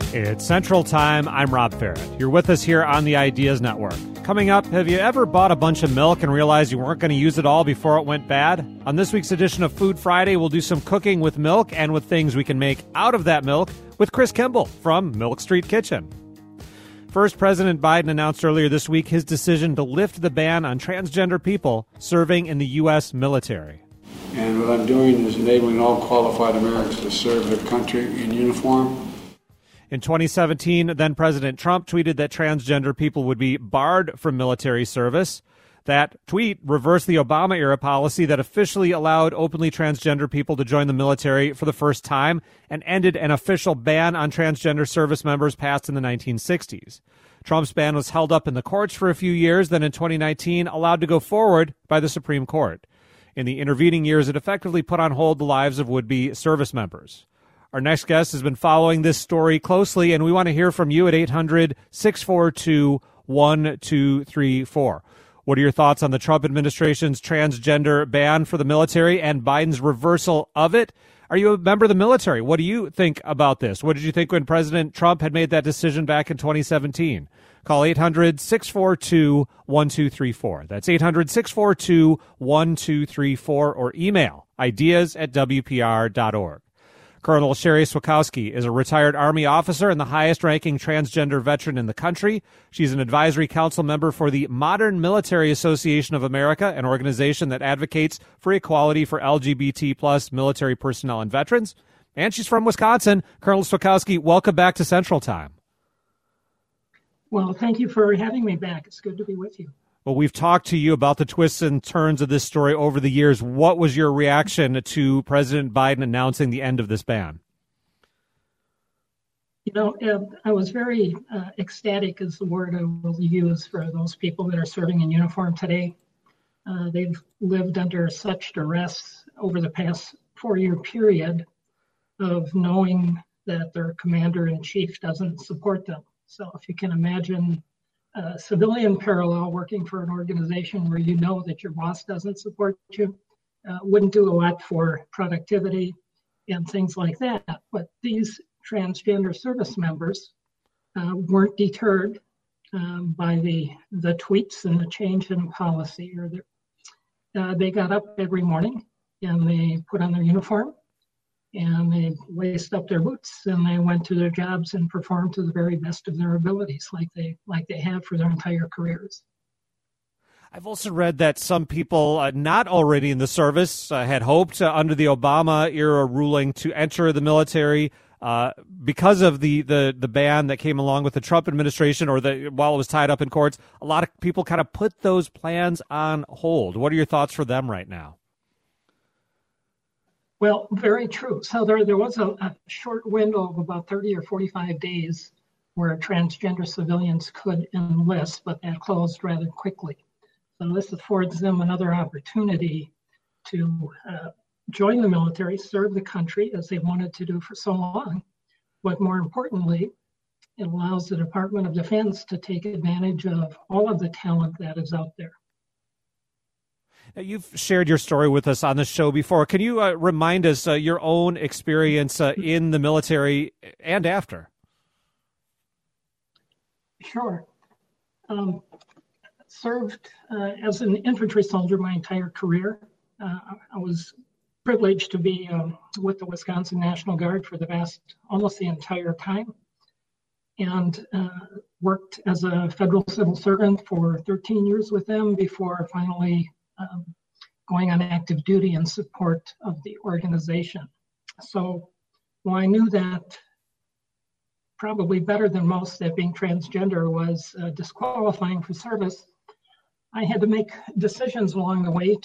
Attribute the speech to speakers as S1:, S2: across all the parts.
S1: It's Central Time. I'm Rob Farrett. You're with us here on the Ideas Network. Coming up, have you ever bought a bunch of milk and realized you weren't going to use it all before it went bad? On this week's edition of Food Friday, we'll do some cooking with milk and with things we can make out of that milk with Chris Kimball from Milk Street Kitchen. First, President Biden announced earlier this week his decision to lift the ban on transgender people serving in the U.S. military.
S2: And what I'm doing is enabling all qualified Americans to serve their country in uniform.
S1: In 2017, then President Trump tweeted that transgender people would be barred from military service. That tweet reversed the Obama-era policy that officially allowed openly transgender people to join the military for the first time and ended an official ban on transgender service members passed in the 1960s. Trump's ban was held up in the courts for a few years, then in 2019 allowed to go forward by the Supreme Court. In the intervening years, it effectively put on hold the lives of would-be service members. Our next guest has been following this story closely, and we want to hear from you at 800-642-1234. What are your thoughts on the Trump administration's transgender ban for the military and Biden's reversal of it? Are you a member of the military? What do you think about this? What did you think when President Trump had made that decision back in 2017? Call 800-642-1234. That's 800-642-1234 or email ideas@wpr.org. Colonel Sherry Swakowski is a retired Army officer and the highest-ranking transgender veteran in the country. She's an advisory council member for the Modern Military Association of America, an organization that advocates for equality for LGBT plus military personnel and veterans. And she's from Wisconsin. Colonel Swakowski, welcome back to Central Time.
S3: Well, thank you for having me back. It's good to be with you.
S1: Well, we've talked to you about the twists and turns of this story over the years. What was your reaction to President Biden announcing the end of this ban?
S3: You know, I was very ecstatic is the word I will use for those people that are serving in uniform today. They've lived under such duress over the past 4-year period of knowing that their commander-in-chief doesn't support them. So if you can imagine civilian parallel working for an organization where you know that your boss doesn't support you, wouldn't do a lot for productivity and things like that. But these transgender service members weren't deterred by the tweets and the change in policy. They got up every morning and they put on their uniform and they laced up their boots and they went to their jobs and performed to the very best of their abilities like they have for their entire careers.
S1: I've also read that some people not already in the service had hoped under the Obama-era ruling to enter the military because of the ban that came along with the Trump administration or while it was tied up in courts. A lot of people kind of put those plans on hold. What are your thoughts for them right now?
S3: Well, very true. So there was a short window of about 30 or 45 days where transgender civilians could enlist, but that closed rather quickly. So this affords them another opportunity to join the military, serve the country as they wanted to do for so long. But more importantly, it allows the Department of Defense to take advantage of all of the talent that is out there.
S1: Now, you've shared your story with us on the show before. Can you remind us your own experience in the military and after?
S3: Sure. Served as an infantry soldier my entire career. I was privileged to be with the Wisconsin National Guard for almost the entire time, and worked as a federal civil servant for 13 years with them before finally going on active duty in support of the organization. So while I knew that probably better than most that being transgender was disqualifying for service, I had to make decisions along the way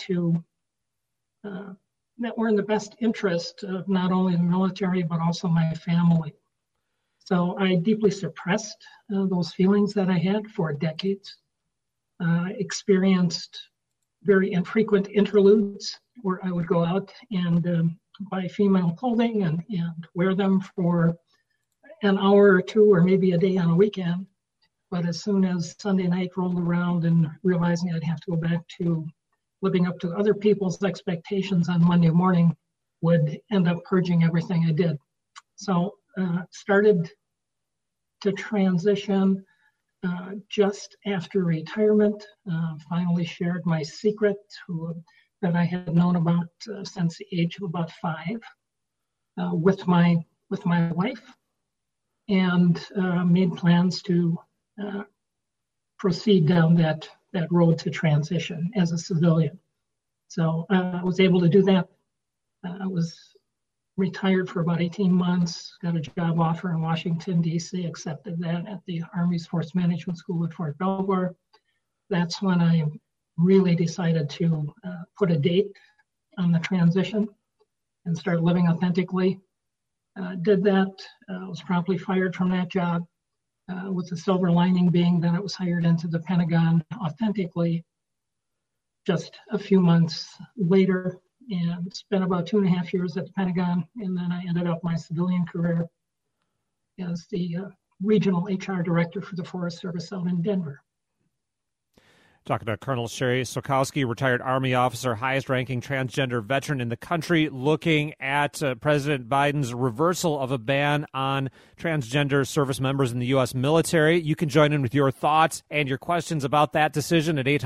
S3: that were in the best interest of not only the military, but also my family. So I deeply suppressed those feelings that I had for decades, experienced very infrequent interludes where I would go out and buy female clothing and wear them for an hour or two or maybe a day on a weekend. But as soon as Sunday night rolled around and realizing I'd have to go back to living up to other people's expectations on Monday morning, would end up purging everything I did. So started to transition just after retirement. Finally shared my secret that I had known about since the age of about 5 with my wife, and made plans to proceed down that road to transition as a civilian. So I was able to do that. I was retired for about 18 months, got a job offer in Washington, D.C., accepted that at the Army's Force Management School at Fort Belvoir. That's when I really decided to put a date on the transition and start living authentically. Did that, was promptly fired from that job, with the silver lining being that I was hired into the Pentagon authentically just a few months later, and spent about 2.5 years at the Pentagon. And then I ended up my civilian career as the regional HR director for the Forest Service out in Denver.
S1: Talking to Colonel Sherry Sokowski, retired Army officer, highest-ranking transgender veteran in the country, looking at President Biden's reversal of a ban on transgender service members in the U.S. military. You can join in with your thoughts and your questions about that decision at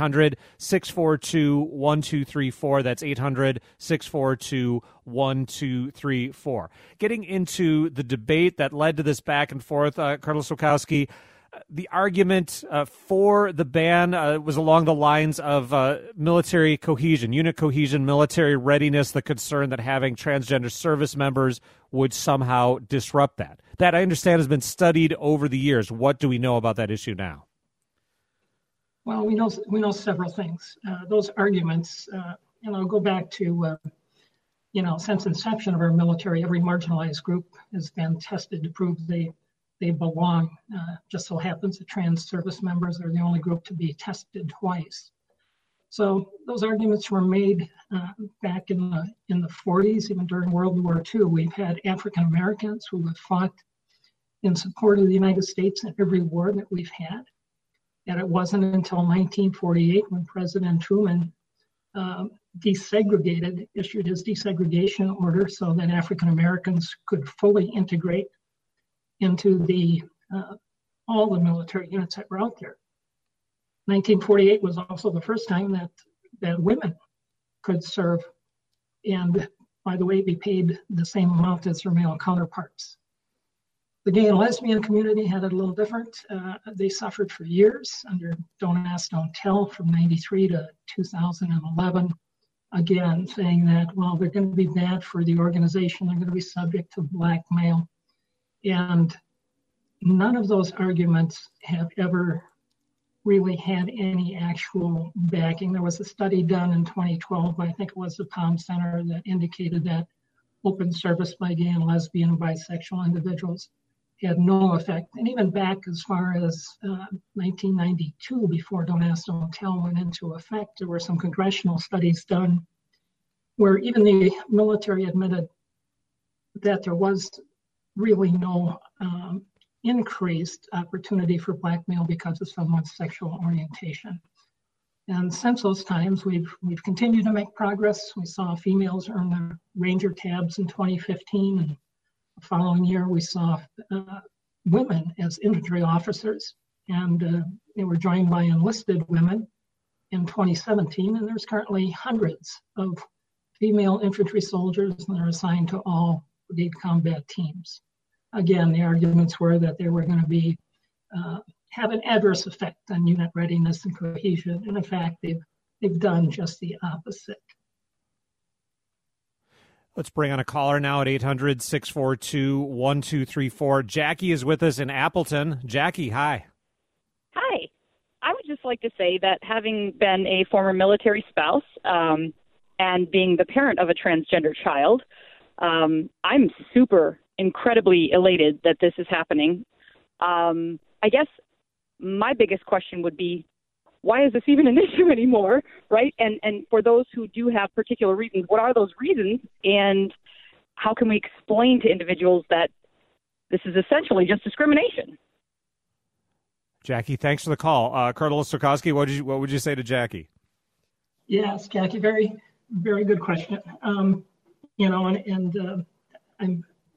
S1: 800-642-1234. That's 800-642-1234. Getting into the debate that led to this back and forth, Colonel Sokowski, the argument for the ban was along the lines of military cohesion, unit cohesion, military readiness, the concern that having transgender service members would somehow disrupt that. That, I understand, has been studied over the years. What do we know about that issue now?
S3: Well, we know several things. Those arguments, go back to, since inception of our military, every marginalized group has been tested to prove they belong. Just so happens that trans service members are the only group to be tested twice. So those arguments were made back in the 40s, even during World War II. We've had African Americans who have fought in support of the United States in every war that we've had. And it wasn't until 1948 when President Truman issued his desegregation order so that African Americans could fully integrate into all the military units that were out there. 1948 was also the first time that women could serve, and by the way, be paid the same amount as their male counterparts. The gay and lesbian community had it a little different. They suffered for years under Don't Ask, Don't Tell from 93 to 2011. Again, saying that, well, they're going to be bad for the organization. They're going to be subject to blackmail. And none of those arguments have ever really had any actual backing. There was a study done in 2012 by, I think it was the Palm Center, that indicated that open service by gay and lesbian and bisexual individuals had no effect. And even back as far as 1992, before Don't Ask, Don't Tell went into effect, there were some congressional studies done where even the military admitted that there was really no increased opportunity for blackmail because of someone's sexual orientation. And since those times, we've continued to make progress. We saw females earn their Ranger tabs in 2015, and the following year we saw women as infantry officers, and they were joined by enlisted women in 2017, and there's currently hundreds of female infantry soldiers, and they're assigned to all brigade combat teams. Again, the arguments were that they were going to be have an adverse effect on unit readiness and cohesion, and in fact, they've done just the opposite.
S1: Let's bring on a caller now at 800-642-1234. Jackie is with us in Appleton. Jackie, hi.
S4: Hi. I would just like to say that having been a former military spouse and being the parent of a transgender child, I'm incredibly elated that this is happening. I guess my biggest question would be, why is this even an issue anymore, right? And for those who do have particular reasons, what are those reasons? And how can we explain to individuals that this is essentially just discrimination?
S1: Jackie, thanks for the call. Colonel Sokowski, what would you say to Jackie?
S3: Yes, Jackie, very, very good question. I'm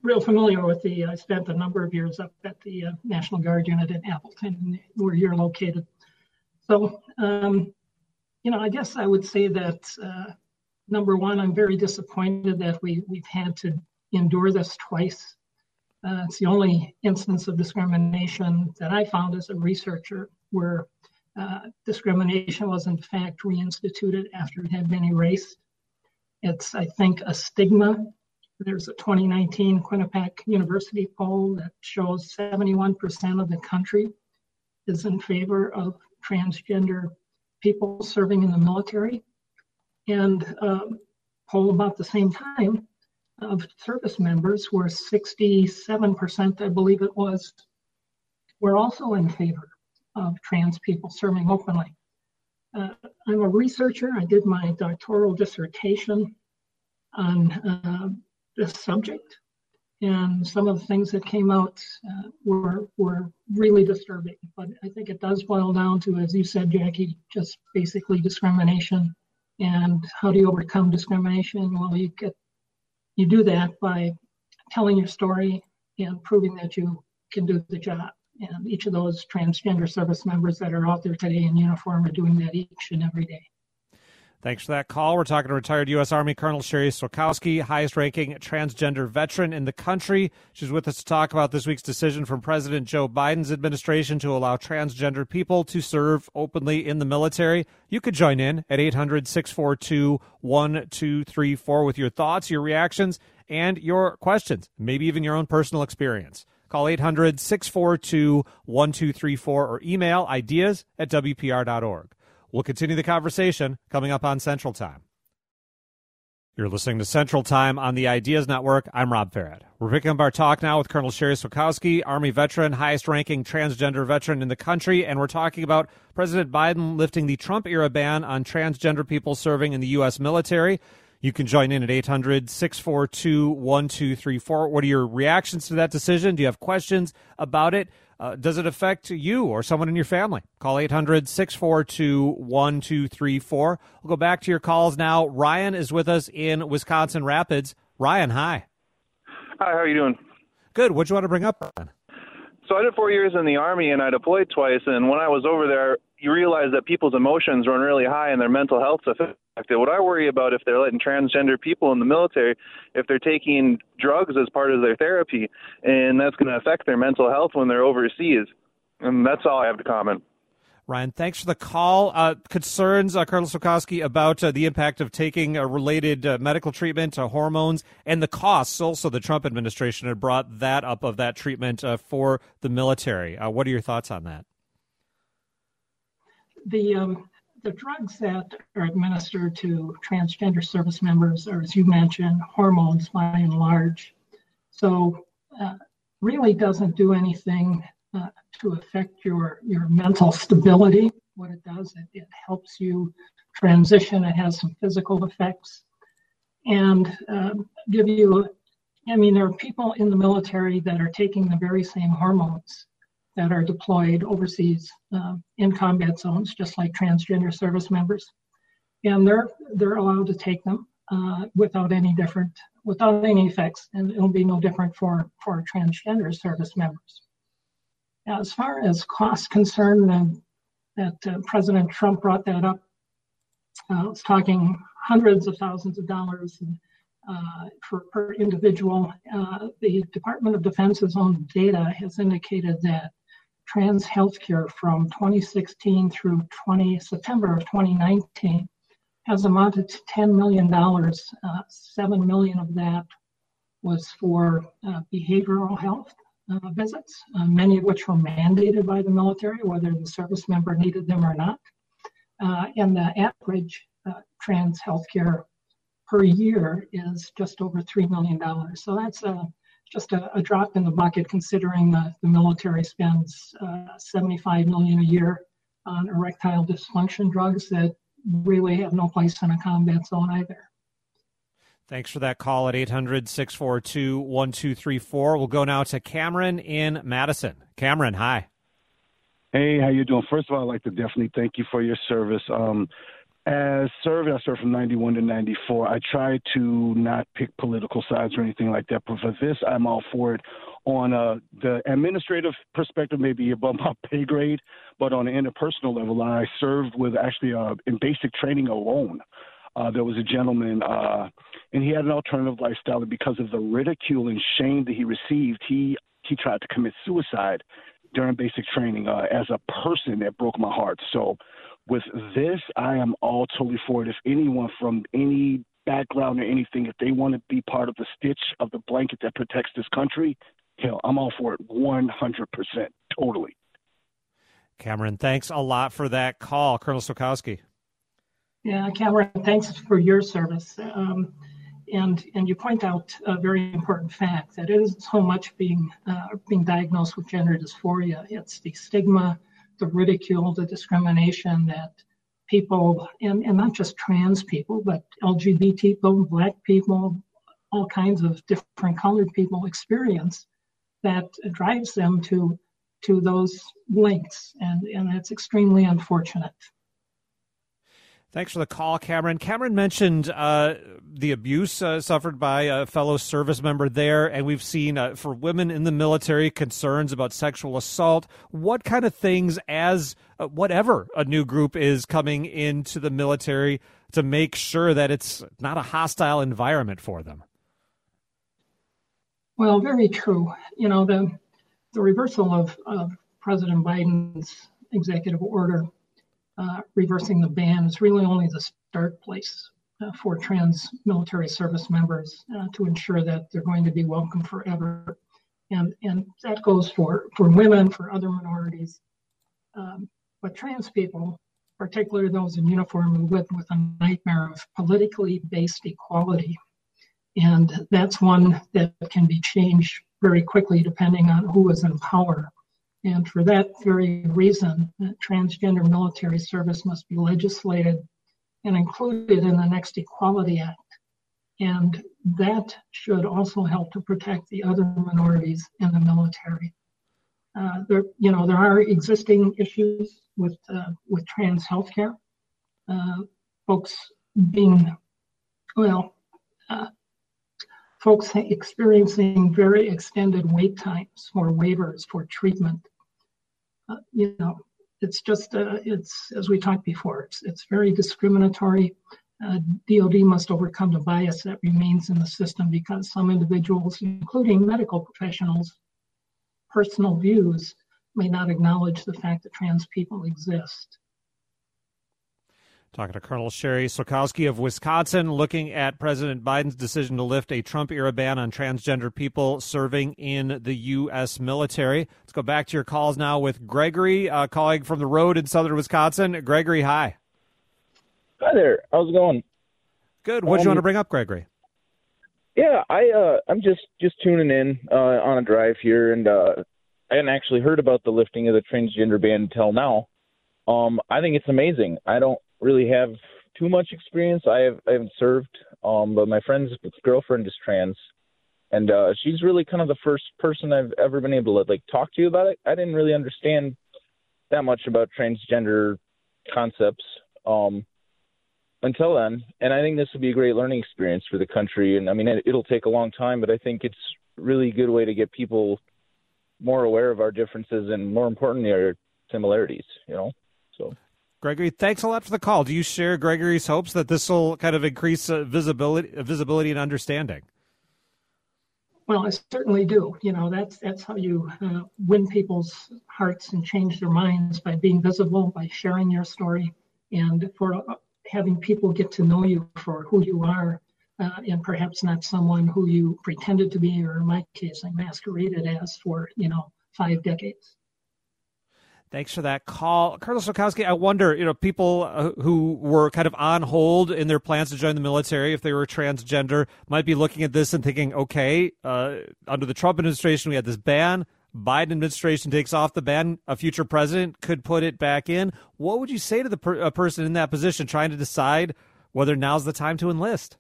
S3: real familiar with I spent a number of years up at the National Guard unit in Appleton, where you're located. So, I guess I would say that, number one, I'm very disappointed that we've had to endure this twice. It's the only instance of discrimination that I found as a researcher where discrimination was in fact reinstituted after it had been erased. It's, I think, a stigma. There's a 2019 Quinnipiac University poll that shows 71% of the country is in favor of transgender people serving in the military. And poll about the same time of service members were 67%, I believe it was, were also in favor of trans people serving openly. I'm a researcher. I did my doctoral dissertation on this subject, and some of the things that came out were really disturbing. But I think it does boil down to, as you said, Jackie, just basically discrimination. And how do you overcome discrimination? Well, you do that by telling your story and proving that you can do the job. And each of those transgender service members that are out there today in uniform are doing that each and every day.
S1: Thanks for that call. We're talking to retired U.S. Army Colonel Sherry Sokowski, highest-ranking transgender veteran in the country. She's with us to talk about this week's decision from President Joe Biden's administration to allow transgender people to serve openly in the military. You could join in at 800-642-1234 with your thoughts, your reactions, and your questions, maybe even your own personal experience. Call 800-642-1234 or email ideas@wpr.org. We'll continue the conversation coming up on Central Time. You're listening to Central Time on the Ideas Network. I'm Rob Farrett. We're picking up our talk now with Colonel Sherry Sokowski, Army veteran, highest-ranking transgender veteran in the country, and we're talking about President Biden lifting the Trump-era ban on transgender people serving in the U.S. military. You can join in at 800-642-1234. What are your reactions to that decision? Do you have questions about it? Does it affect you or someone in your family? Call 800-642-1234. We'll go back to your calls now. Ryan is with us in Wisconsin Rapids. Ryan, hi.
S5: Hi, how are you doing?
S1: Good. What do you want to bring up, Ryan?
S5: So I did 4 years in the Army, and I deployed twice, and when I was over there, you realize that people's emotions run really high and their mental health's affected. What I worry about if they're letting transgender people in the military, if they're taking drugs as part of their therapy, and that's going to affect their mental health when they're overseas. And that's all I have to comment.
S1: Ryan, thanks for the call. Concerns, Colonel Sokowski, about the impact of taking related medical treatment, hormones, and the costs. Also, the Trump administration had brought that up of that treatment for the military. What are your thoughts on that?
S3: The drugs that are administered to transgender service members are, as you mentioned, hormones by and large. So really doesn't do anything to affect your mental stability. What it does, it helps you transition. It has some physical effects and give you, there are people in the military that are taking the very same hormones that are deployed overseas in combat zones, just like transgender service members. And they're allowed to take them without any effects, and it'll be no different for transgender service members. Now, as far as cost concern, that President Trump brought that up, I was talking hundreds of thousands of dollars per individual. The Department of Defense's own data has indicated that trans healthcare from 2016 through September of 2019 has amounted to $10 million. 7 million of that was for behavioral health visits, many of which were mandated by the military, whether the service member needed them or not. And the average trans healthcare per year is just over $3 million. So that's just a drop in the bucket, considering the military spends $75 million a year on erectile dysfunction drugs that really have no place in a combat zone either.
S1: Thanks for that call at 800-642-1234. We'll go now to Cameron in Madison. Cameron, hi.
S6: Hey, how you doing? First of all, I'd like to definitely thank you for your service. I served from 91 to 94. I try to not pick political sides or anything like that, but for this, I'm all for it. On the administrative perspective, maybe above my pay grade, but on an interpersonal level, I served with actually in basic training alone. There was a gentleman, and he had an alternative lifestyle, and because of the ridicule and shame that he received, he tried to commit suicide during basic training as a person. That broke my heart. So with this, I am all totally for it. If anyone from any background or anything, if they want to be part of the stitch of the blanket that protects this country, hell, I'm all for it 100%, totally.
S1: Cameron, thanks a lot for that call. Colonel Stokowski.
S3: Yeah, Cameron, thanks for your service. And you point out a very important fact that it isn't so much being diagnosed with gender dysphoria. It's the stigma, the ridicule, the discrimination that people, and not just trans people, but LGBT people, Black people, all kinds of different colored people experience that drives them to those lengths. And it's extremely unfortunate.
S1: Thanks for the call, Cameron. Cameron mentioned the abuse suffered by a fellow service member there, and we've seen for women in the military concerns about sexual assault. What kind of things, as whatever a new group is coming into the military, to make sure that it's not a hostile environment for them?
S3: Well, very true. You know, the reversal of President Biden's executive order reversing the ban is really only the start place for trans military service members to ensure that they're going to be welcome forever. And that goes for women, for other minorities. But trans people, particularly those in uniform, who live with a nightmare of politically based equality. And that's one that can be changed very quickly depending on who is in power. And for that very reason, transgender military service must be legislated and included in the next Equality Act. And that should also help to protect the other minorities in the military. There are existing issues with trans healthcare. Folks experiencing very extended wait times for waivers for treatment. It's just, it's, as we talked before, it's very discriminatory. DOD must overcome the bias that remains in the system because some individuals, including medical professionals, personal views may not acknowledge the fact that trans people exist.
S1: Talking to Colonel Sherry Stokowski of Wisconsin, looking at President Biden's decision to lift a Trump-era ban on transgender people serving in the U.S. military. Let's go back to your calls now with Gregory, calling from the road in southern Wisconsin. Gregory, hi.
S7: Hi there. How's it going?
S1: Good. What do you want to bring up, Gregory?
S7: Yeah, I'm just tuning in on a drive here, and I hadn't actually heard about the lifting of the transgender ban until now. I think it's amazing. I don't really have too much experience. I haven't served, but my friend's girlfriend is trans, and she's really kind of the first person I've ever been able to talk to you about it. I didn't really understand that much about transgender concepts until then, and I think this would be a great learning experience for the country. And I mean, it'll take a long time, but I think it's really a good way to get people more aware of our differences and, more importantly, our similarities. So.
S1: Gregory, thanks a lot for the call. Do you share Gregory's hopes that this will kind of increase visibility and understanding?
S3: Well, I certainly do. That's how you win people's hearts and change their minds, by being visible, by sharing your story, and for having people get to know you for who you are, and perhaps not someone who you pretended to be, or in my case, I masqueraded as for 5 decades.
S1: Thanks for that call. Colonel Stokowski, I wonder, people who were kind of on hold in their plans to join the military, if they were transgender, might be looking at this and thinking, okay, under the Trump administration, we had this ban. Biden administration takes off the ban. A future president could put it back in. What would you say to a person in that position trying to decide whether now's the time to enlist?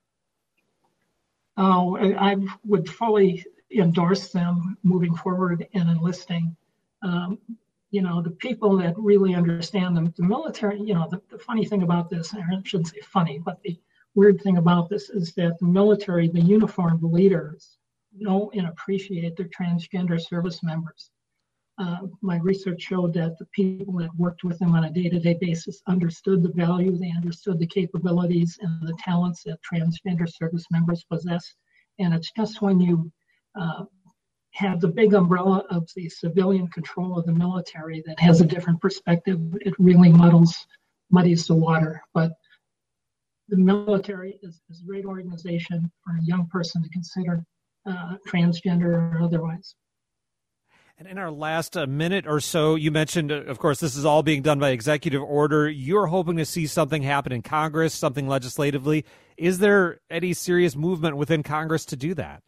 S3: Oh, I would fully endorse them moving forward and enlisting. the people that really understand the military, the funny thing about this, or I shouldn't say funny, but the weird thing about this is that the military, the uniformed leaders, know and appreciate their transgender service members. My research showed that the people that worked with them on a day-to-day basis understood the value, they understood the capabilities and the talents that transgender service members possess. And it's just when you have the big umbrella of the civilian control of the military that has a different perspective, it really muddies the water. But the military is a great organization for a young person to consider, transgender or otherwise.
S1: And in our last minute or so, you mentioned, of course, this is all being done by executive order. You're hoping to see something happen in Congress, something legislatively. Is there any serious movement within Congress to do that?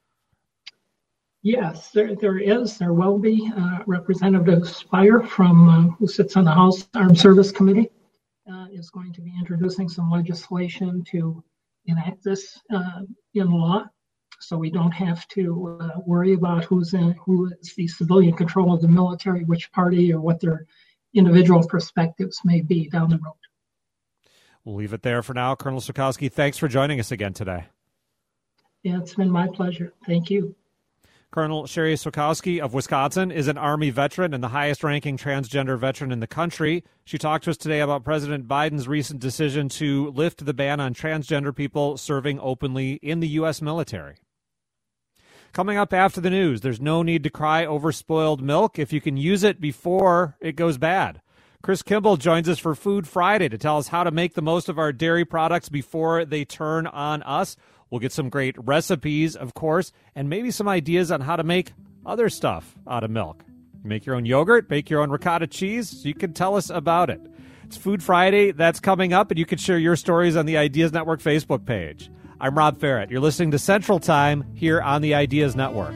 S3: Yes, there is. There will be. Representative Spire, who sits on the House Armed Service Committee, is going to be introducing some legislation to enact this in law. So we don't have to worry about who is the civilian control of the military, which party, or what their individual perspectives may be down the road.
S1: We'll leave it there for now. Colonel Sokowski, thanks for joining us again today.
S3: Yeah, it's been my pleasure. Thank you.
S1: Colonel Sherry Sokowski of Wisconsin is an Army veteran and the highest-ranking transgender veteran in the country. She talked to us today about President Biden's recent decision to lift the ban on transgender people serving openly in the U.S. military. Coming up after the news, there's no need to cry over spoiled milk if you can use it before it goes bad. Chris Kimball joins us for Food Friday to tell us how to make the most of our dairy products before they turn on us. We'll get some great recipes, of course, and maybe some ideas on how to make other stuff out of milk. Make your own yogurt, bake your own ricotta cheese. You can tell us about it. It's Food Friday. That's coming up, and you can share your stories on the Ideas Network Facebook page. I'm Rob Ferrett. You're listening to Central Time here on the Ideas Network.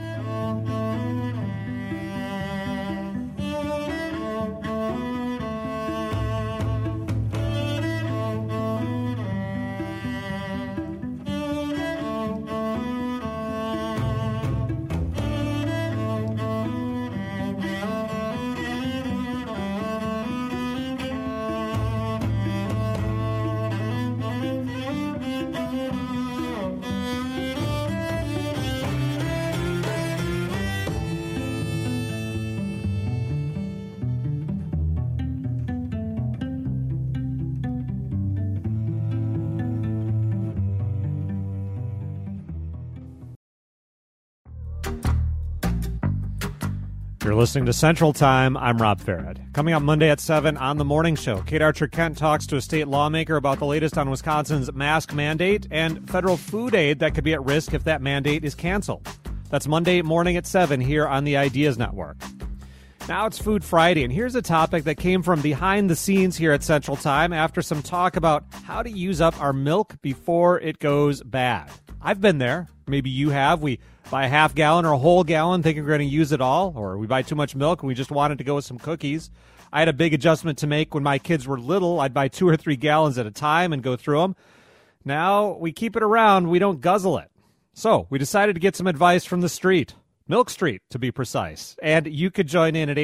S1: You're listening to Central Time. I'm Rob Ferrett. Coming up Monday at 7 on The Morning Show, Kate Archer-Kent talks to a state lawmaker about the latest on Wisconsin's mask mandate and federal food aid that could be at risk if that mandate is canceled. That's Monday morning at 7 here on the Ideas Network. Now it's Food Friday, and here's a topic that came from behind the scenes here at Central Time after some talk about how to use up our milk before it goes bad. I've been there. Maybe you have. We buy a half gallon or a whole gallon thinking we're going to use it all, or we buy too much milk and we just wanted to go with some cookies. I had a big adjustment to make when my kids were little. I'd buy 2 or 3 gallons at a time and go through them. Now we keep it around. We don't guzzle it. So we decided to get some advice from the street. Milk Street, to be precise. And you could join in at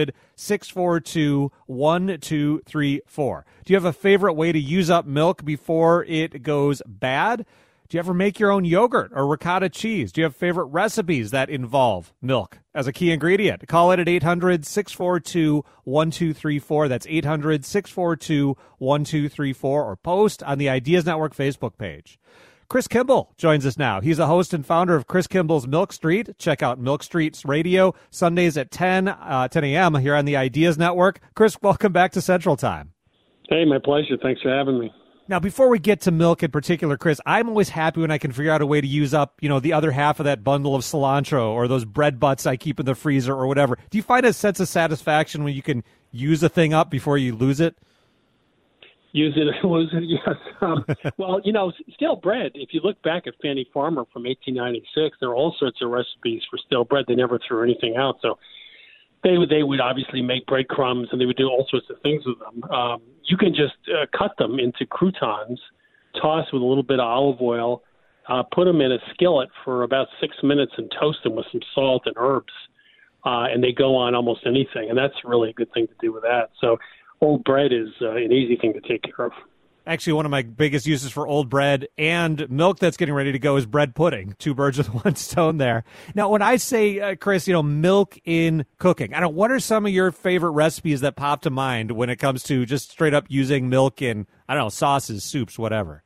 S1: 800-642-1234. Do you have a favorite way to use up milk before it goes bad? Do you ever make your own yogurt or ricotta cheese? Do you have favorite recipes that involve milk as a key ingredient? Call it at 800-642-1234. That's 800-642-1234, or post on the Ideas Network Facebook page. Chris Kimball joins us now. He's a host and founder of Chris Kimball's Milk Street. Check out Milk Street's radio Sundays at 10 a.m. here on the Ideas Network. Chris, welcome back to Central Time.
S8: Hey, my pleasure. Thanks for having me.
S1: Now, before we get to milk in particular, Chris, I'm always happy when I can figure out a way to use up, the other half of that bundle of cilantro or those bread butts I keep in the freezer or whatever. Do you find a sense of satisfaction when you can use a thing up before you lose it?
S8: Use it and lose it, yes. Well, stale bread, if you look back at Fannie Farmer from 1896, there are all sorts of recipes for stale bread. They never threw anything out. So they would obviously make breadcrumbs, and they would do all sorts of things with them. You can just cut them into croutons, toss with a little bit of olive oil, put them in a skillet for about 6 minutes and toast them with some salt and herbs. and they go on almost anything, and that's really a good thing to do with that. So old bread is an easy thing to take care of.
S1: Actually, one of my biggest uses for old bread and milk that's getting ready to go is bread pudding. Two birds with one stone there. Now, when I say, Chris, milk in cooking, what are some of your favorite recipes that pop to mind when it comes to just straight up using milk in, sauces, soups, whatever?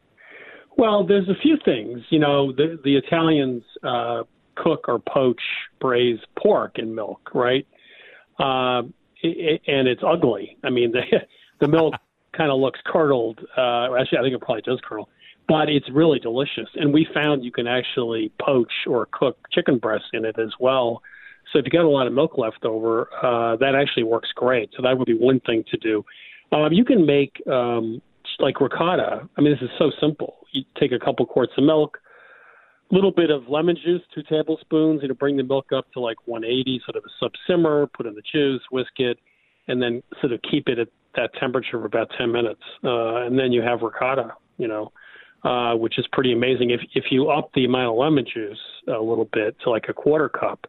S8: Well, there's a few things. The Italians cook or poach, braise pork in milk, right? And it's ugly. I mean, the milk kind of looks curdled. Actually, I think it probably does curdle, but it's really delicious. And we found you can actually poach or cook chicken breasts in it as well. So if you got a lot of milk left over, that actually works great. So that would be one thing to do. You can make like ricotta. I mean, this is so simple. You take a couple quarts of milk, a little bit of lemon juice, 2 tablespoons, bring the milk up to like 180, sort of a sub-simmer, put in the juice, whisk it, and then sort of keep it at that temperature for about 10 minutes. And then you have ricotta, which is pretty amazing. If you up the amount of lemon juice a little bit to like a quarter cup,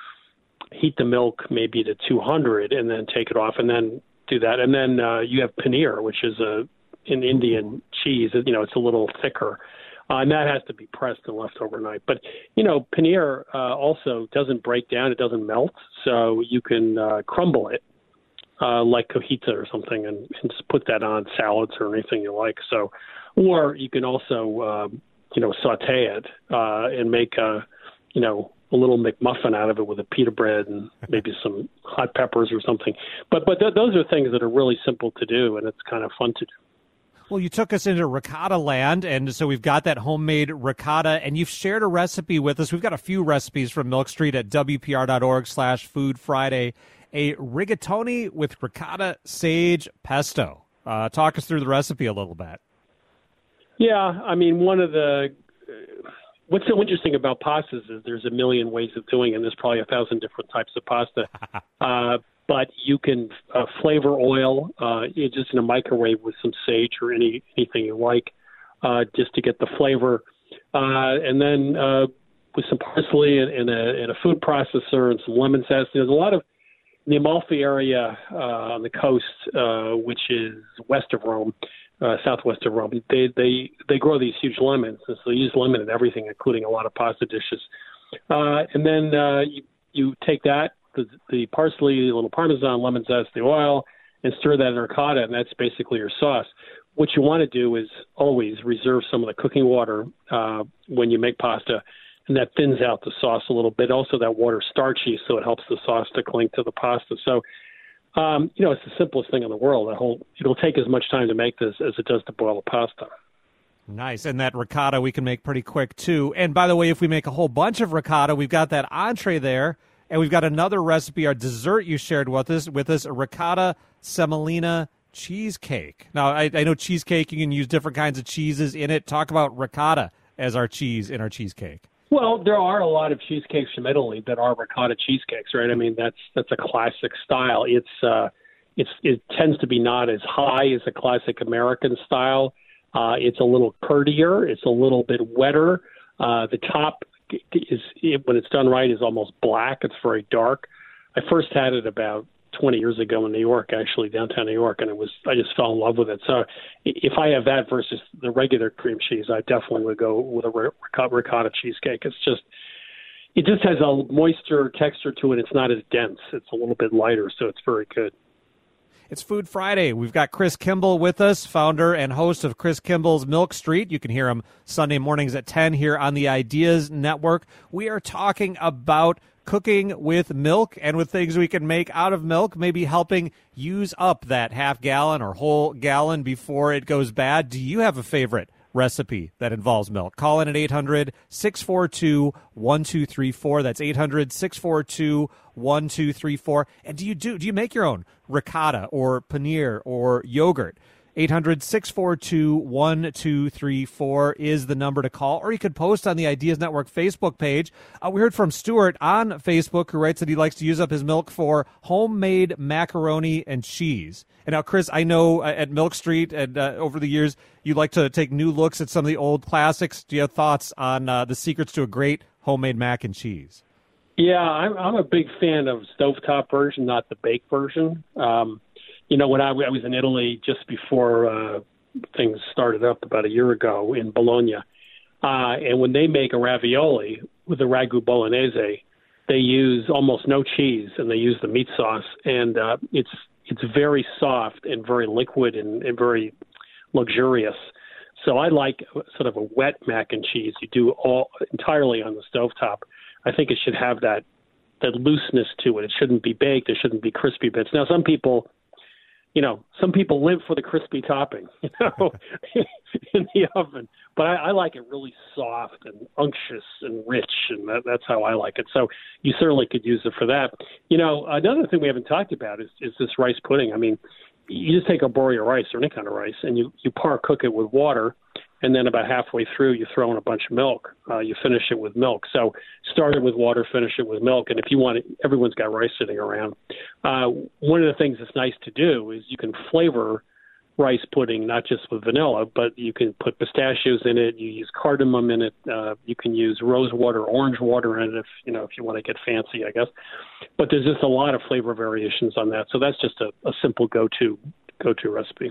S8: heat the milk maybe to 200 and then take it off and then do that. And then you have paneer, which is an Indian cheese. It's a little thicker. And that has to be pressed and left overnight. But, paneer also doesn't break down. It doesn't melt. So you can crumble it like cojita or something and just put that on salads or anything you like. So, or you can also, saute it and make a little McMuffin out of it with a pita bread and maybe some hot peppers or something. But those are things that are really simple to do, and it's kind of fun to do.
S1: Well, you took us into ricotta land, and so we've got that homemade ricotta, and you've shared a recipe with us. We've got a few recipes from Milk Street at WPR.org/Food Friday. A rigatoni with ricotta sage pesto. Talk us through the recipe a little bit.
S8: Yeah, I mean, what's so interesting about pastas is there's a million ways of doing it, and there's probably 1,000 different types of pasta. But you can flavor oil just in a microwave with some sage or anything you like, just to get the flavor. And then with some parsley and a food processor and some lemon zest. There's a lot of in the Amalfi area on the coast, which is west of Rome, southwest of Rome. They grow these huge lemons, and so they use lemon in everything, including a lot of pasta dishes. And then you take that. The parsley, a little Parmesan, lemon zest, the oil, and stir that in ricotta, and that's basically your sauce. What you want to do is always reserve some of the cooking water when you make pasta, and that thins out the sauce a little bit. Also, that water's starchy, so it helps the sauce to cling to the pasta. So, it's the simplest thing in the world. It'll take as much time to make this as it does to boil a pasta.
S1: Nice. And that ricotta we can make pretty quick, too. And by the way, if we make a whole bunch of ricotta, we've got that entree there. And we've got another recipe, our dessert you shared with us, a ricotta semolina cheesecake. Now, I know cheesecake, you can use different kinds of cheeses in it. Talk about ricotta as our cheese in our cheesecake.
S8: Well, there are a lot of cheesecakes from Italy that are ricotta cheesecakes, right? I mean, that's a classic style. It tends to be not as high as a classic American style. It's a little curdier. It's a little bit wetter. The top when it's done right, is almost black. It's very dark. I first had it about 20 years ago in New York, actually downtown New York, and I just fell in love with it. So if I have that versus the regular cream cheese, I definitely would go with a ricotta cheesecake. It just has a moisture texture to it. It's not as dense. It's a little bit lighter, so it's very good.
S1: It's Food Friday. We've got Chris Kimball with us, founder and host of Chris Kimball's Milk Street. You can hear him Sunday mornings at 10 here on the Ideas Network. We are talking about cooking with milk and with things we can make out of milk, maybe helping use up that half gallon or whole gallon before it goes bad. Do you have a favorite recipe that involves milk? Call in at 800-642-1234. That's 800-642-1234. And do you make your own ricotta or paneer or yogurt? 800-642-1234 is the number to call, or you could post on the Ideas Network Facebook page. We heard from Stuart on Facebook, who writes that he likes to use up his milk for homemade macaroni and cheese. And now, Chris, I know at Milk Street and over the years, you like to take new looks at some of the old classics. Do you have thoughts on the secrets to a great homemade mac and cheese?
S8: Yeah, I'm a big fan of stovetop version, not the bake version. When I was in Italy just before things started up about a year ago in Bologna, and when they make a ravioli with the ragu bolognese, they use almost no cheese, and they use the meat sauce, and it's very soft and very liquid and very luxurious. So I like sort of a wet mac and cheese. You do all entirely on the stovetop. I think it should have that looseness to it. It shouldn't be baked. There shouldn't be crispy bits. Now, some people live for the crispy topping, in the oven. But I like it really soft and unctuous and rich, and that's how I like it. So you certainly could use it for that. Another thing we haven't talked about is this rice pudding. I mean, you just take a borio rice or any kind of rice, and you par cook it with water, and then about halfway through you throw in a bunch of milk. You finish it with milk. So start it with water, finish it with milk, and if you want it, everyone's got rice sitting around. One of the things that's nice to do is you can flavor rice pudding not just with vanilla, but you can put pistachios in it. You use cardamom in it. You can use rose water, orange water in it if you want to get fancy, I guess. But there's just a lot of flavor variations on that. So that's just a simple go-to recipe.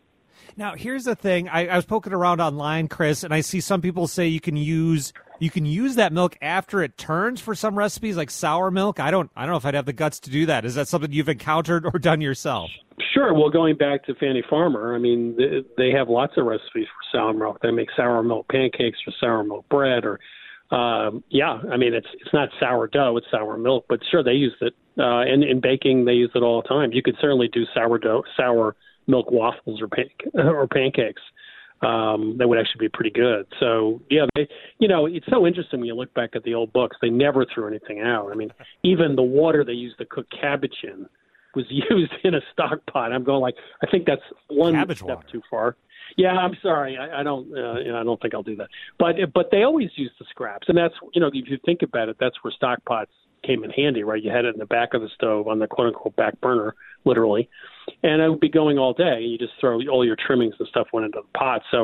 S1: Now, here's the thing. I was poking around online, Chris, and I see some people say you can use that milk after it turns for some recipes, like sour milk. I don't know if I'd have the guts to do that. Is that something you've encountered or done yourself?
S8: Sure. Well, going back to Fannie Farmer, I mean, they have lots of recipes for sour milk. They make sour milk pancakes or sour milk bread, or I mean, it's not sourdough, it's sour milk, but sure, they use it. And in baking, they use it all the time. You could certainly do sour milk waffles or pancakes. That would actually be pretty good. So, yeah, it's so interesting when you look back at the old books. They never threw anything out. I mean, even the water they used to cook cabbage in was used in a stock pot. I'm going I think that's one
S1: cabbage
S8: step
S1: water.
S8: Too far. Yeah, I'm sorry. I don't think I'll do that. But they always use the scraps, and that's if you think about it, that's where stock pots came in handy, right? You had it in the back of the stove on the quote unquote back burner, literally, and it would be going all day. You just throw all your trimmings and stuff went into the pot. So,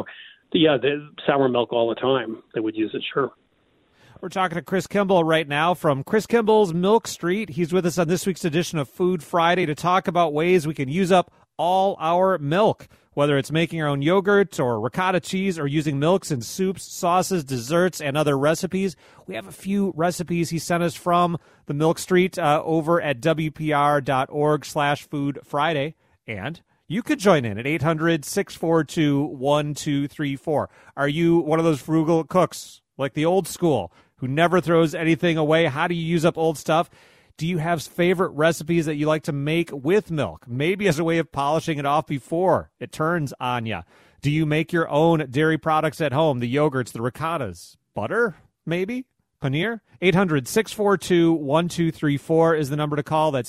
S8: the sour milk all the time. They would use it, sure.
S1: We're talking to Chris Kimball right now from Chris Kimball's Milk Street. He's with us on this week's edition of Food Friday to talk about ways we can use up all our milk, whether it's making our own yogurt or ricotta cheese or using milks in soups, sauces, desserts, and other recipes. We have a few recipes he sent us from the Milk Street over at WPR.org/Food Friday. And you could join in at 800-642-1234. Are you one of those frugal cooks, like the old school, who never throws anything away? How do you use up old stuff? Do you have favorite recipes that you like to make with milk, maybe as a way of polishing it off before it turns on you? Do you make your own dairy products at home, the yogurts, the ricottas, butter, maybe, paneer? 800-642-1234 is the number to call. That's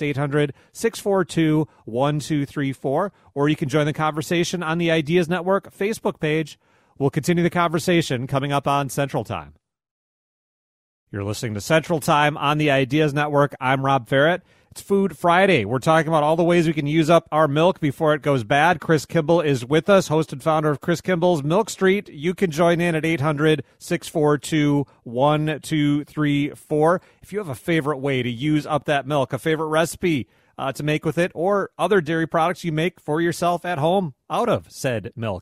S1: 800-642-1234. Or you can join the conversation on the Ideas Network Facebook page. We'll continue the conversation coming up on Central Time. You're listening to Central Time on the Ideas Network. I'm Rob Ferret. It's Food Friday. We're talking about all the ways we can use up our milk before it goes bad. Chris Kimball is with us, host and founder of Chris Kimball's Milk Street. You can join in at 800-642-1234. If you have a favorite way to use up that milk, a favorite recipe to make with it, or other dairy products you make for yourself at home out of said milk.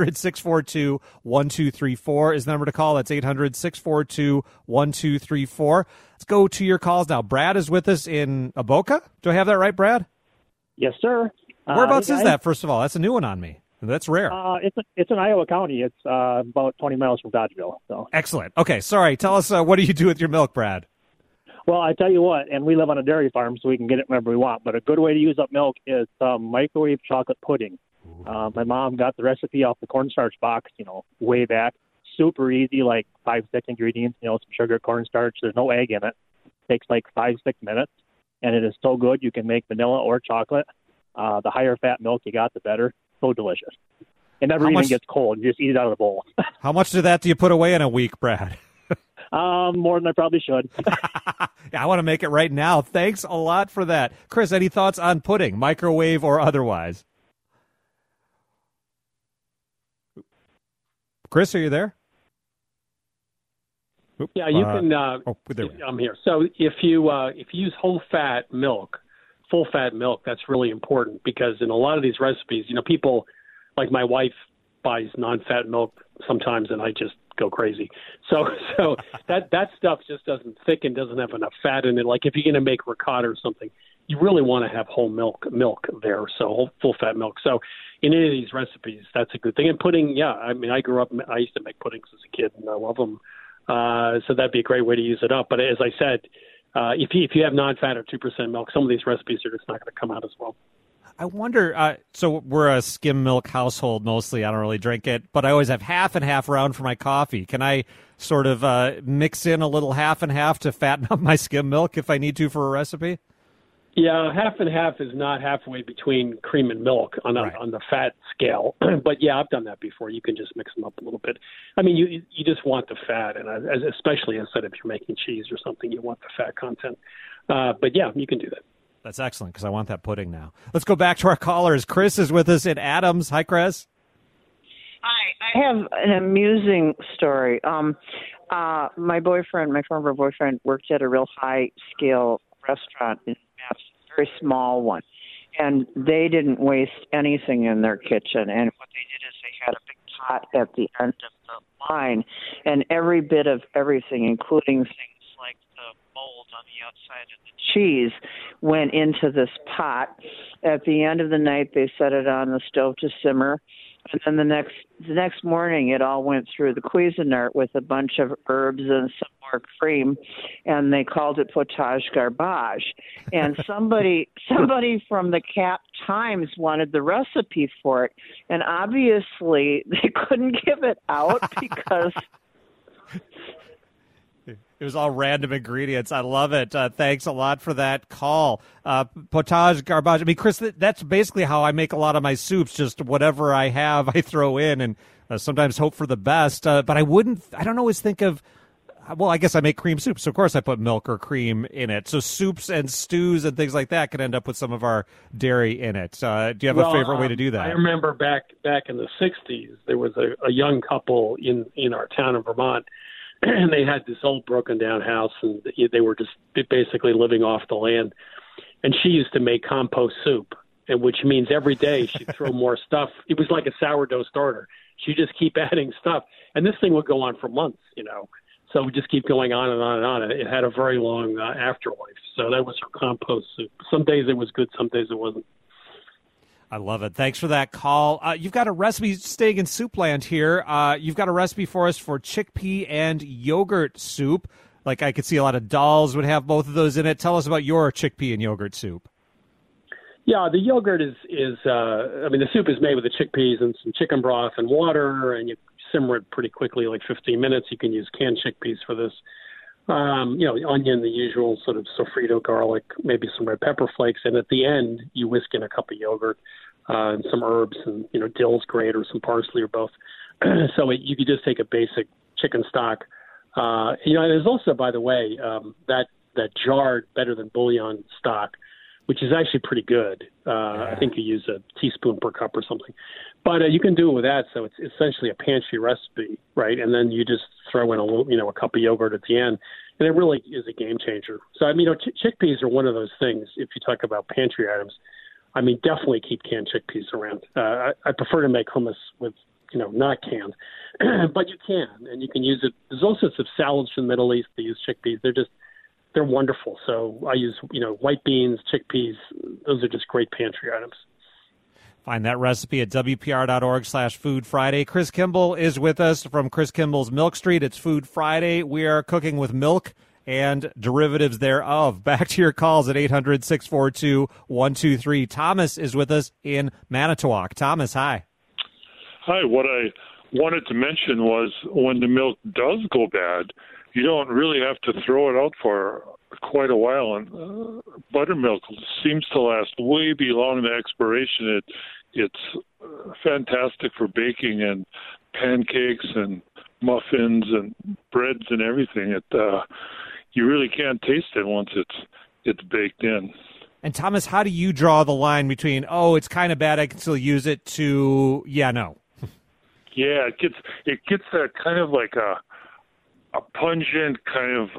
S1: 800-642-1234 is the number to call. That's 800-642-1234. Let's go to your calls now. Brad is with us in Avoca. Do I have that right, Brad?
S9: Yes, sir.
S1: Whereabouts is that, first of all? That's a new one on me. That's rare.
S9: It's in Iowa County. It's about 20 miles from Dodgeville. So.
S1: Excellent. Okay, sorry. Tell us, what do you do with your milk, Brad?
S9: Well, I tell you what, and we live on a dairy farm, so we can get it whenever we want. But a good way to use up milk is microwave chocolate pudding. My mom got the recipe off the cornstarch box, way back. Super easy, like 5-6 ingredients, some sugar, cornstarch. There's no egg in it. Takes like 5-6 minutes, and it is so good. You can make vanilla or chocolate. The higher fat milk you got, the better. So delicious. It never even gets cold. You just eat it out of the bowl.
S1: How much of that do you put away in a week, Brad?
S9: More than I probably should.
S1: I want to make it right now. Thanks a lot for that. Chris, any thoughts on pudding, microwave or otherwise? Chris, are you there?
S8: Yeah, you can.
S1: There we go.
S8: I'm here. So if you use whole fat milk, full fat milk, that's really important because in a lot of these recipes, people like my wife buys non-fat milk sometimes, and I just go crazy. So that stuff just doesn't thicken, doesn't have enough fat in it. Like if you're going to make ricotta or something, you really want to have whole milk there, so full fat milk. So in any of these recipes, that's a good thing. And pudding, yeah, I mean, I used to make puddings as a kid, and I love them. So that'd be a great way to use it up. But as I said, if you have non-fat or 2% milk, some of these recipes are just not going to come out as well.
S1: I wonder, so we're a skim milk household mostly. I don't really drink it, but I always have half and half around for my coffee. Can I sort of mix in a little half and half to fatten up my skim milk if I need to for a recipe?
S8: Yeah, half and half is not halfway between cream and milk on the fat scale. But yeah, I've done that before. You can just mix them up a little bit. I mean, you just want the fat, and especially instead if you're making cheese or something, you want the fat content. But yeah, you can do that.
S1: That's excellent because I want that pudding now. Let's go back to our callers. Chris is with us in Adams. Hi, Chris.
S10: Hi. I have an amusing story. My former boyfriend, worked at a real high-scale restaurant in Mass, a very small one, and they didn't waste anything in their kitchen. And what they did is they had a big pot at the end of the line, and every bit of everything, including things like the mold on the outside of the cheese, went into this pot. At the end of the night, they set it on the stove to simmer. And then the next morning, it all went through the Cuisinart with a bunch of herbs and some more cream, and they called it potage garbage. And somebody from the Cap Times wanted the recipe for it, and obviously they couldn't give it out because
S1: it was all random ingredients. I love it. Thanks a lot for that call. Potage garbage. I mean, Chris, that's basically how I make a lot of my soups. Just whatever I have, I throw in, and sometimes hope for the best. But I don't always think of, well, I guess I make cream soup, so of course I put milk or cream in it. So soups and stews and things like that could end up with some of our dairy in it. Do you have a favorite way to do that?
S8: I remember back in the 60s, there was a young couple in our town in Vermont, and they had this old broken down house, and they were just basically living off the land. And she used to make compost soup, and which means every day she'd throw more stuff. It was like a sourdough starter. She'd just keep adding stuff. And this thing would go on for months, So we just keep going on and on and on. It had a very long afterlife. So that was her compost soup. Some days it was good, some days it wasn't.
S1: I love it. Thanks for that call. You've got a recipe, staying in Soupland here. You've got a recipe for us for chickpea and yogurt soup. Like I could see a lot of dolls would have both of those in it. Tell us about your chickpea and yogurt soup.
S8: Yeah, the yogurt is the soup is made with the chickpeas and some chicken broth and water, and you simmer it pretty quickly, like 15 minutes. You can use canned chickpeas for this. Onion, the usual sort of sofrito, garlic, maybe some red pepper flakes, and at the end you whisk in a cup of yogurt and some herbs, and dill's great, or some parsley, or both. So you could just take a basic chicken stock. There's also, by the way, that jarred better than bouillon stock, which is actually pretty good. I think you use a teaspoon per cup or something. But you can do it with that, so it's essentially a pantry recipe, right? And then you just throw in a little, a cup of yogurt at the end, and it really is a game changer. So, chickpeas are one of those things, if you talk about pantry items. I mean, definitely keep canned chickpeas around. I prefer to make hummus with, not canned. But you can, and you can use it. There's all sorts of salads from the Middle East that use chickpeas. They're wonderful. So I use, white beans, chickpeas. Those are just great pantry items.
S1: Find that recipe at WPR.org/Food Friday. Chris Kimball is with us from Chris Kimball's Milk Street. It's Food Friday. We are cooking with milk and derivatives thereof. Back to your calls at 800-642-123. Thomas is with us in Manitowoc. Thomas, hi.
S11: Hi. What I wanted to mention was when the milk does go bad, you don't really have to throw it out for quite a while. And buttermilk seems to last way beyond the expiration. It's fantastic for baking and pancakes and muffins and breads and everything. You really can't taste it once it's baked in.
S1: And Thomas, how do you draw the line between, it's kind of bad, I can still use it, to, no?
S11: Yeah, it gets that kind of like a pungent kind of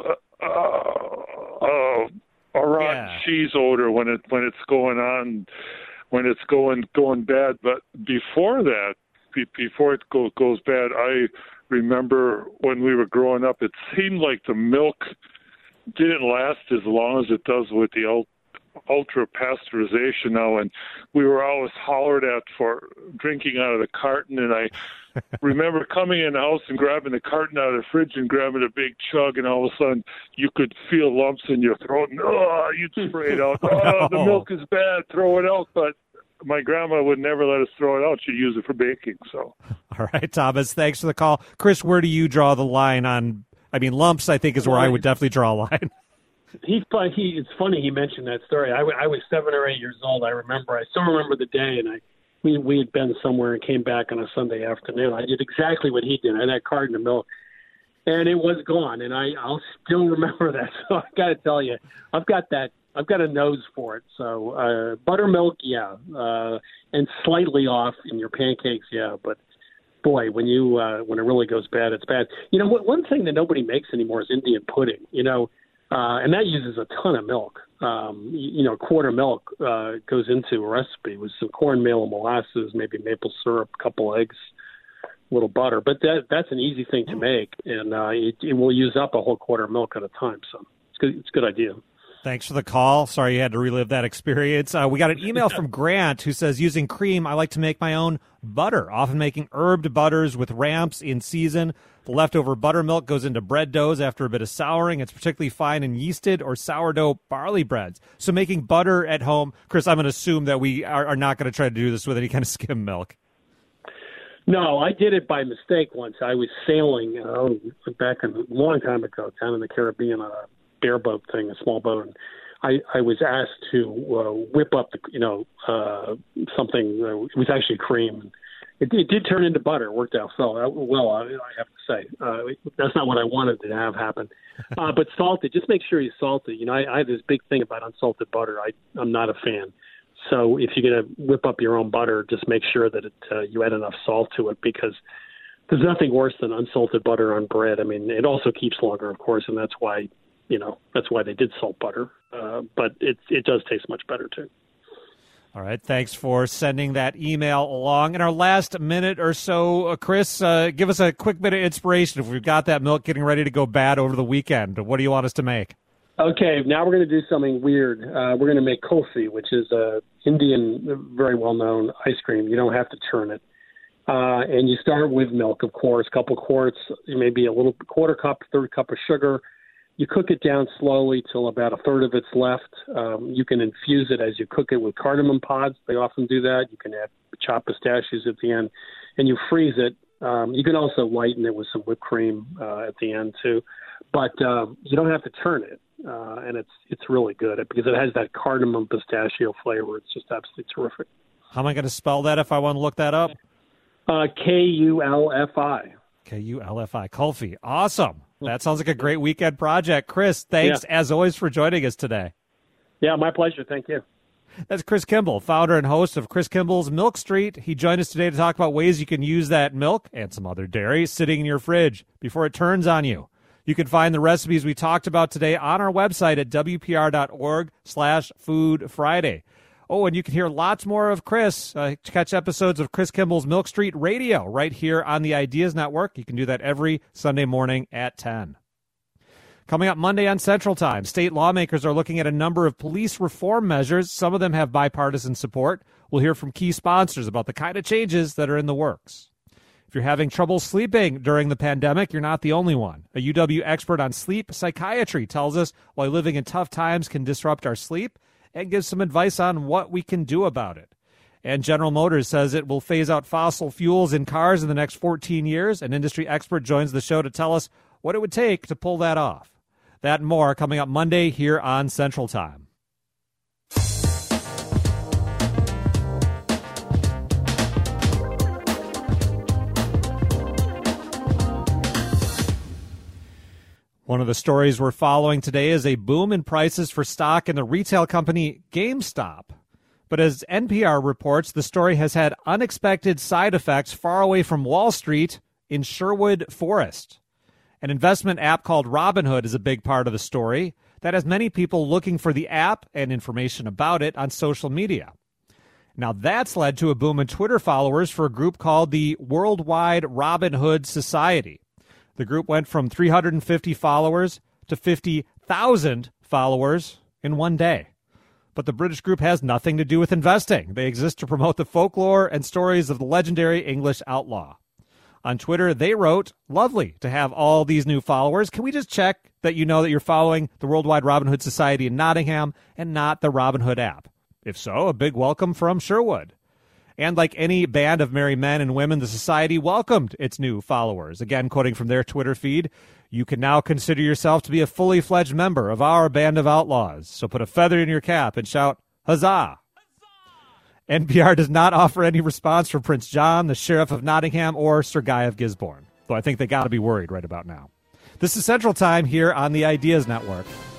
S11: a rotten cheese odor when it's going on, when it's going bad. But before that, before it goes bad, I remember when we were growing up, it seemed like the milk didn't last as long as it does with the ultra pasteurization now, and we were always hollered at for drinking out of the carton. And I remember coming in the house and grabbing the carton out of the fridge and grabbing a big chug, and all of a sudden you could feel lumps in your throat, and you'd spray it out. The milk is bad, throw it out. But my grandma would never let us throw it out. She'd use it for baking. So,
S1: all right, Thomas, thanks for the call. Chris, where do you draw the line on? I mean, lumps, I think, is where I would definitely draw a line.
S8: It's funny he mentioned that story. I was 7 or 8 years old. I still remember the day, and we had been somewhere and came back on a Sunday afternoon. I did exactly what he did. I had that carton of milk, and it was gone, and I'll still remember that. So I got to tell you, I've got a nose for it. So buttermilk, and slightly off in your pancakes, but boy, when it really goes bad, it's bad. You know, one thing that nobody makes anymore is Indian pudding. You know. And that uses a ton of milk. A quart of milk goes into a recipe with some cornmeal and molasses, maybe maple syrup, a couple eggs, a little butter. But that's an easy thing to make, and it will use up a whole quart of milk at a time. So it's a good idea.
S1: Thanks for the call. Sorry you had to relive that experience. We got an email from Grant who says, using cream, I like to make my own butter, often making herbed butters with ramps in season. The leftover buttermilk goes into bread doughs after a bit of souring. It's particularly fine in yeasted or sourdough barley breads. So making butter at home, Chris, I'm going to assume that we are not going to try to do this with any kind of skim milk.
S8: No, I did it by mistake once. I was sailing back a long time ago down in the Caribbean on a bareboat thing, a small boat. And I was asked to whip up something. It was actually cream. It did turn into butter. It worked out well, I have to say. That's not what I wanted to have happen. But salted, just make sure you salt it. You know, I have this big thing about unsalted butter. I'm not a fan. So if you're going to whip up your own butter, just make sure that you add enough salt to it, because there's nothing worse than unsalted butter on bread. I mean, it also keeps longer, of course, and that's why they did salt butter. But it does taste much better, too.
S1: All right. Thanks for sending that email along. In our last minute or so, Chris, give us a quick bit of inspiration. If we've got that milk getting ready to go bad over the weekend, what do you want us to make?
S8: Okay, now we're going to do something weird. We're going to make kulfi, which is a Indian, very well-known ice cream. You don't have to churn it. And you start with milk, of course, a couple quarts, maybe a little quarter cup, third cup of sugar. You cook it down slowly till about a third of it's left. You can infuse it as you cook it with cardamom pods. They often do that. You can add chopped pistachios at the end, and you freeze it. You can also lighten it with some whipped cream at the end too. But you don't have to turn it, and it's really good because it has that cardamom pistachio flavor. It's just absolutely terrific.
S1: How am I going to spell that if I want to look that up?
S8: Kulfi.
S1: Kulfi. Kulfi. Awesome. That sounds like a great weekend project. Chris, thanks as always for joining us today.
S8: Yeah, my pleasure. Thank you.
S1: That's Chris Kimball, founder and host of Chris Kimball's Milk Street. He joined us today to talk about ways you can use that milk and some other dairy sitting in your fridge before it turns on you. You can find the recipes we talked about today on our website at WPR.org/Food Friday. Oh, and you can hear lots more of Chris. Catch episodes of Chris Kimball's Milk Street Radio right here on the Ideas Network. You can do that every Sunday morning at 10. Coming up Monday on Central Time, state lawmakers are looking at a number of police reform measures. Some of them have bipartisan support. We'll hear from key sponsors about the kind of changes that are in the works. If you're having trouble sleeping during the pandemic, you're not the only one. A UW expert on sleep psychiatry tells us why living in tough times can disrupt our sleep and gives some advice on what we can do about it. And General Motors says it will phase out fossil fuels in cars in the next 14 years. An industry expert joins the show to tell us what it would take to pull that off. That and more coming up Monday here on Central Time. One of the stories we're following today is a boom in prices for stock in the retail company GameStop. But as NPR reports, the story has had unexpected side effects far away from Wall Street in Sherwood Forest. An investment app called Robinhood is a big part of the story that has many people looking for the app and information about it on social media. Now, that's led to a boom in Twitter followers for a group called the Worldwide Robinhood Society. The group went from 350 followers to 50,000 followers in one day. But the British group has nothing to do with investing. They exist to promote the folklore and stories of the legendary English outlaw. On Twitter, they wrote, "Lovely to have all these new followers. Can we just check that you know that you're following the Worldwide Robinhood Society in Nottingham and not the Robinhood app? If so, a big welcome from Sherwood." And like any band of merry men and women, the society welcomed its new followers. Again, quoting from their Twitter feed, "You can now consider yourself to be a fully fledged member of our band of outlaws. So put a feather in your cap and shout, huzzah." NPR does not offer any response from Prince John, the Sheriff of Nottingham, or Sir Guy of Gisborne, though I think they got to be worried right about now. This is Central Time here on the Ideas Network.